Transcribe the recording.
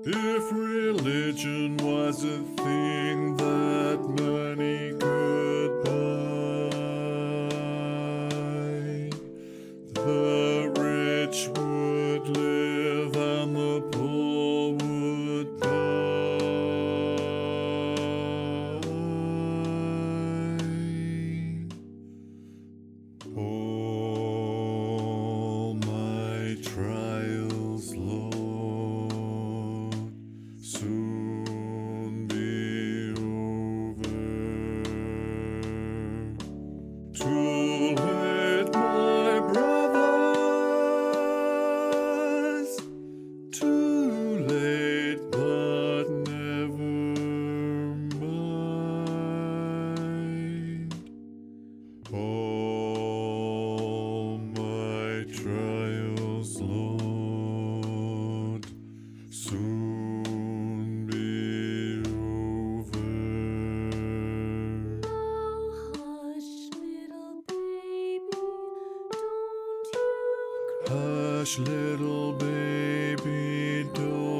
If religion was a thing that money could buy, the rich would live and the poor would die. All my trials, Lord, soon be over. Too late, my brothers, too late, but never mind. All my trials, Lord, soon be over. Hush, little baby, don't you cry. Hush, little baby, don't